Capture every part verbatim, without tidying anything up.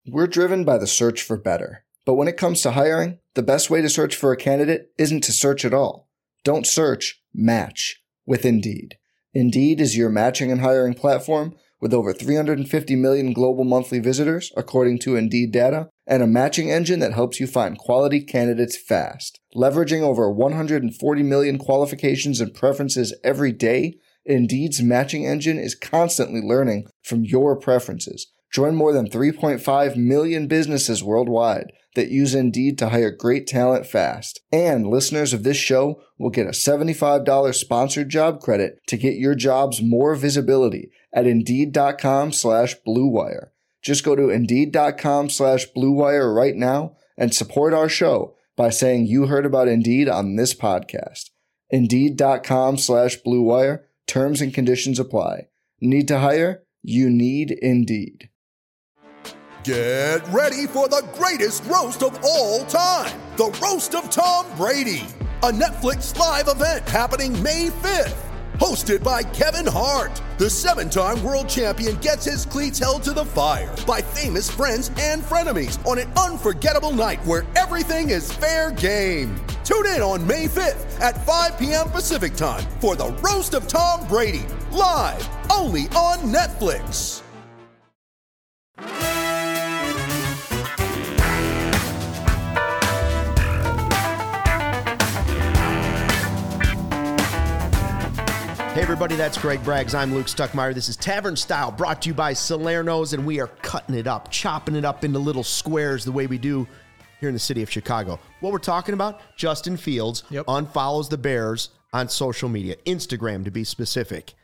We're driven by the search for better. But when it comes to hiring, the best way to search for a candidate isn't to search at all. Don't search, match with Indeed. Indeed is your matching and hiring platform with over three hundred fifty million global monthly visitors, according to Indeed data, and a matching engine that helps you find quality candidates fast. Leveraging over one hundred forty million qualifications and preferences every day, Indeed's matching engine is constantly learning from your preferences. Join more than three point five million businesses worldwide that use Indeed to hire great talent fast. And listeners of this show will get a seventy-five dollars sponsored job credit to get your jobs more visibility at Indeed.com slash Blue Wire. Just go to Indeed.com slash Blue Wire right now and support our show by saying you heard about Indeed on this podcast. Indeed.com slash Blue Wire. Terms and conditions apply. Need to hire? You need Indeed. Get ready for the greatest roast of all time, the Roast of Tom Brady, a Netflix live event happening May fifth. Hosted by Kevin Hart, the seven-time world champion gets his cleats held to the fire by famous friends and frenemies on an unforgettable night where everything is fair game. Tune in on May fifth at five p.m. Pacific time for the Roast of Tom Brady, live only on Netflix. Hey everybody, that's Greg Braggs. I'm Luke Stuckmeyer. This is Tavern Style, brought to you by Salerno's, and we are cutting it up, chopping it up into little squares the way we do here in the city of Chicago. What we're talking about, Justin Fields yep. unfollows the Bears on social media, Instagram to be specific.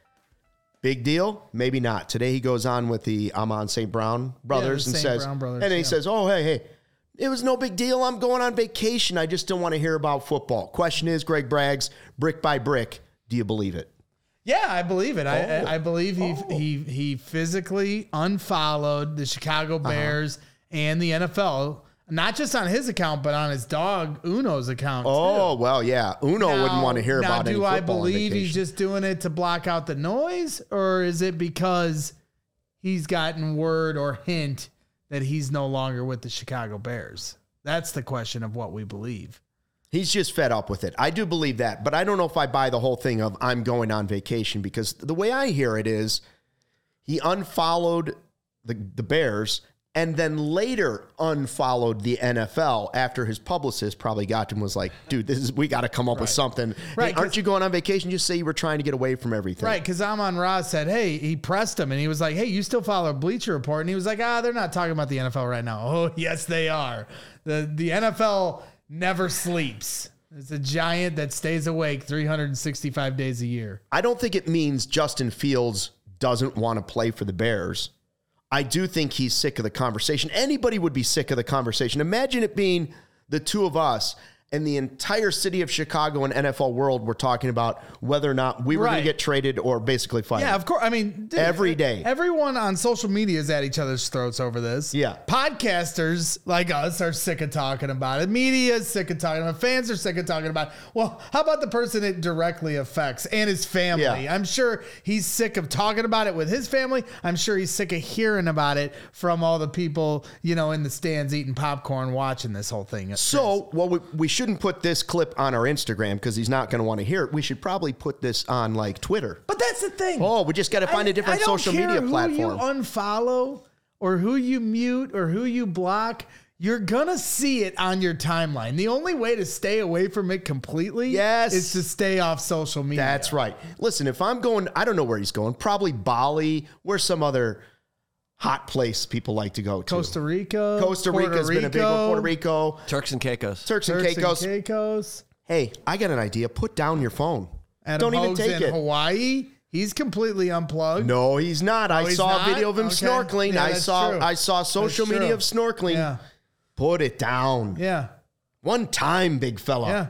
Big deal? Maybe not. Today he goes on with the Amon Saint Brown brothers yeah, and Saint says, Brown brothers, and then he yeah. says, oh, hey, hey, it was no big deal. I'm going on vacation. I just don't want to hear about football. Question is, Greg Braggs, brick by brick, do you believe it? Yeah, I believe it. Oh. I, I believe he oh. he he physically unfollowed the Chicago Bears uh-huh. and the N F L, not just on his account, but on his dog Uno's account. Oh, too. well, yeah. Uno now, wouldn't want to hear now, about any do football I believe on he's just doing it to block out the noise, or is it because he's gotten word or hint that he's no longer with the Chicago Bears? That's the question of what we believe. He's just fed up with it. I do believe that, but I don't know if I buy the whole thing of I'm going on vacation, because the way I hear it is he unfollowed the, the Bears and then later unfollowed the N F L after his publicist probably got to him and was like, dude, this is we got to come up right. with something. Right, hey, aren't you going on vacation? Just say you were trying to get away from everything. Right, because Amon Ra said, hey, he pressed him, and he was like, hey, you still follow Bleacher Report? And he was like, ah, they're not talking about the N F L right now. Oh, yes, they are. The, the N F L never sleeps. It's a giant that stays awake three hundred sixty-five days a year. I don't think it means Justin Fields doesn't want to play for the Bears. I do think he's sick of the conversation. Anybody would be sick of the conversation. Imagine it being the two of us and the entire city of Chicago and N F L world were talking about whether or not we were right. going to get traded or basically fired. Yeah, of course. I mean, dude, every day. Everyone on social media is at each other's throats over this. Yeah. Podcasters like us are sick of talking about it. Media is sick of talking about it. Fans are sick of talking about it. Well, how about the person it directly affects and his family? Yeah. I'm sure he's sick of talking about it with his family. I'm sure he's sick of hearing about it from all the people, you know, in the stands eating popcorn watching this whole thing. So, well, we, we shouldn't put this clip on our Instagram because he's not going to want to hear it. We should probably put this on like Twitter. But that's the thing. Oh, we just got to find I, a different I don't social care media who platform. You unfollow or who you mute or who you block. You're going to see it on your timeline. The only way to stay away from it completely yes. is to stay off social media. That's right. Listen, if I'm going, I don't know where he's going. Probably Bali. Where's some other hot place people like to go to? Costa Rica. Costa Rica's been a big one. Puerto Rico. Turks and Caicos. Turks, Turks and Caicos. and Caicos. Hey, I got an idea. Put down your phone. Adam Don't even Hogue's take in it. Hawaii. He's completely unplugged. No, he's not. Oh, I he's saw not? a video of him Okay. snorkeling. Yeah, I that's saw true. I saw social That's media true. of snorkeling. Yeah. Put it down. Yeah. One time, big fella. Yeah.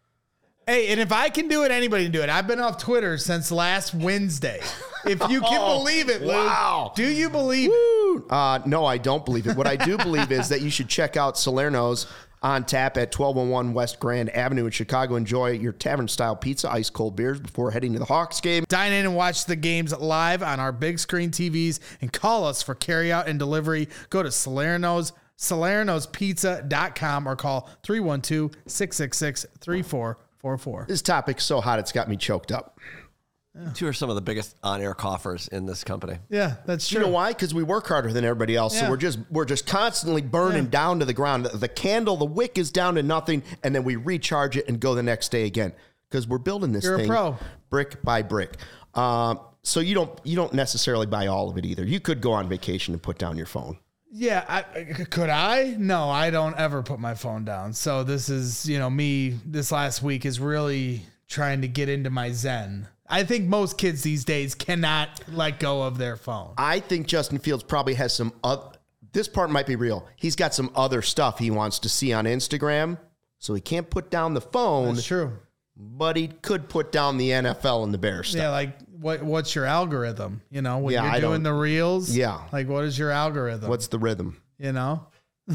Hey, and if I can do it, anybody can do it. I've been off Twitter since last Wednesday. If you can Oh, believe it, Luke. wow. Do you believe Woo. Uh, no, I don't believe it. What I do believe is that you should check out Salerno's on tap at twelve oh one West Grand Avenue in Chicago. Enjoy your tavern-style pizza, ice-cold beers before heading to the Hawks game. Dine in and watch the games live on our big screen T Vs and call us for carryout and delivery. Go to Salerno's, Salerno's Pizza dot com or call three one two, six six six, three four four four. This topic's so hot it's got me choked up. Yeah. Two are some of the biggest on-air coffers in this company. Yeah, that's true. You know why? Because we work harder than everybody else, Yeah. so we're just we're just constantly burning Yeah. down to the ground. The, the candle, the wick is down to nothing, and then we recharge it and go the next day again. Because we're building this You're a thing pro. brick by brick. Um, so you don't you don't necessarily buy all of it either. You could go on vacation and put down your phone. Yeah, I, could I? No, I don't ever put my phone down. So this is, you know, me this last week is really trying to get into my zen. I think most kids these days cannot let go of their phone. I think Justin Fields probably has some other, this part might be real. He's got some other stuff he wants to see on Instagram, so he can't put down the phone. That's true. But he could put down the N F L and the Bears stuff. Yeah, like what? What's your algorithm? You know, when Yeah, you're I doing don't- the reels. Yeah. like what is your algorithm? What's the rhythm? you know?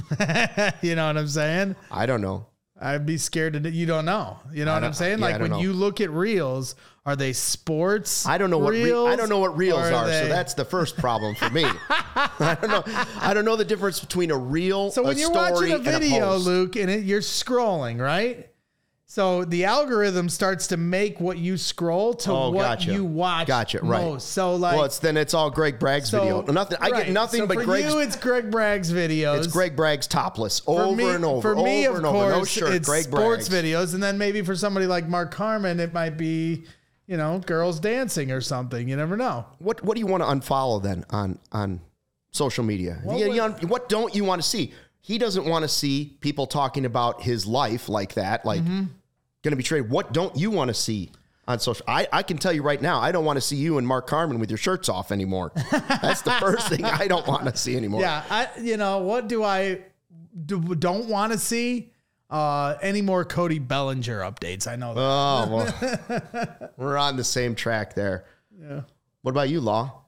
You know what I'm saying? I don't know. I'd be scared to. You don't know. You know I what I'm don't- saying? yeah, I like don't when know. you look at reels, are they sports? I don't know what re- reels, I don't know what reels or are, they- so that's the first problem for me. I don't know. I don't know the difference between a reel, So when a you're story, watching a and a video, post. Luke, and it, you're scrolling, right? So the algorithm starts to make what you scroll to Oh, what gotcha. you watch Gotcha, right. most. So like, well, it's then it's all Greg Bragg's so, video. Nothing. I right. get nothing so but for Greg's. you, it's Greg Bragg's videos. It's Greg Bragg's topless For over me- and over, For me, over of and over. No course, shirt. it's Greg sports Bragg's. videos, and then maybe for somebody like Mark Carman, it might be, you know, girls dancing or something. You never know. What What do you want to unfollow then on on social media? What You- would- you un- what don't you want to see? He doesn't want to see people talking about his life like that, like Mm-hmm. going to be traded. What don't you want to see on social? I, I can tell you right now, I don't want to see you and Mark Carman with your shirts off anymore. That's the first thing I don't want to see anymore. Yeah, I you know what do I do, don't want to see uh, any more Cody Bellinger updates. I know that. Oh, well, we're on the same track there. Yeah. What about you, Law?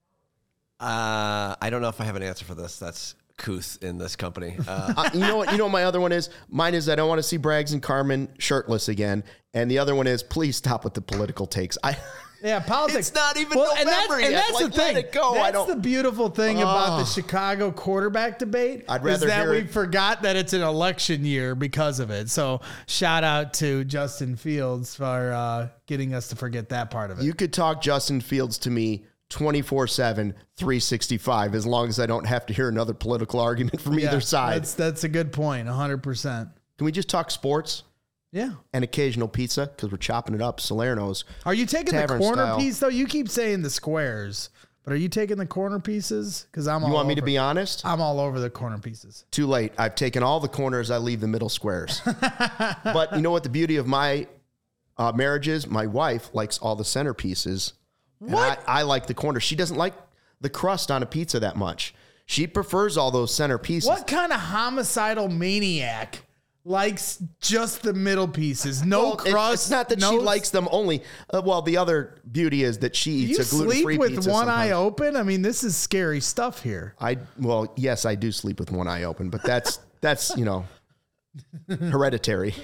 Uh, I don't know if I have an answer for this. That's couth in this company. Uh, Uh, you know what? You know what my other one is? Mine is I don't want to see Braggs and Carmen shirtless again. And the other one is please stop with the political takes. I Yeah, politics. It's not even and that's, November and yet. that's Like, the thing. let it go. I That's don't- the beautiful thing about the Ugh. Chicago quarterback debate. I'd is rather that hear we it- forgot that it's an election year because of it. So shout out to Justin Fields for uh, getting us to forget that part of it. You could talk Justin Fields to me twenty-four seven, three sixty-five, as long as I don't have to hear another political argument from Yeah, either side. That's that's a good point. one hundred percent. Can we just talk sports Yeah. and occasional pizza? Because we're chopping it up. Salerno's. Are you taking Tavern the corner style. piece though? You keep saying the squares, but are you taking the corner pieces? Because I'm. You all want me to over- be honest? I'm all over the corner pieces. Too late. I've taken all the corners. I leave the middle squares. But you know what the beauty of my uh, marriage is? My wife likes all the centerpieces. And What? I, I like the corners. She doesn't like the crust on a pizza that much. She prefers all those center pieces. What kind of homicidal maniac likes just the middle pieces? No Well, it- crust. It's not that no, she likes them only. Uh, well, the other beauty is that she Do eats you a gluten-free sleep with pizza one eye sometimes. open? I mean, this is scary stuff here. I well, yes, I do sleep with one eye open, but that's that's you know hereditary.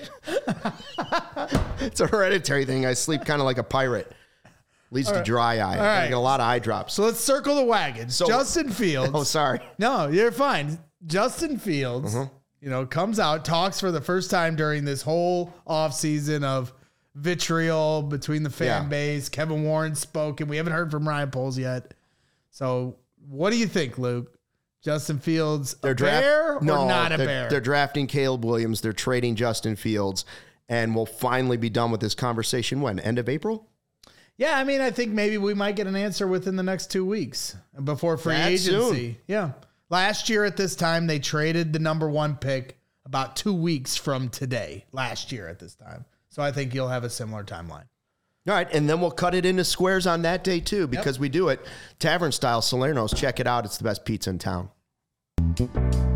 It's a hereditary thing. I sleep kind of like a pirate. Leads to dry eye. I right. get a lot of eye drops. So let's circle the wagon. Justin Fields. Oh, sorry. No, you're fine. Justin Fields, Uh-huh. you know, comes out, talks for the first time during this whole offseason of vitriol between the fan Yeah. base. Kevin Warren spoke, and we haven't heard from Ryan Poles yet. So what do you think, Luke? Justin Fields a draft- bear or no, not a they're, bear? They're drafting Caleb Williams. They're trading Justin Fields, and we'll finally be done with this conversation when? End of April? Yeah, I mean, I think maybe we might get an answer within the next two weeks before free That agency. soon? Yeah. Last year at this time, they traded the number one pick about two weeks from today, last year at this time. So I think you'll have a similar timeline. All right, and then we'll cut it into squares on that day too, because we do it tavern style. Salerno's, check it out. It's the best pizza in town.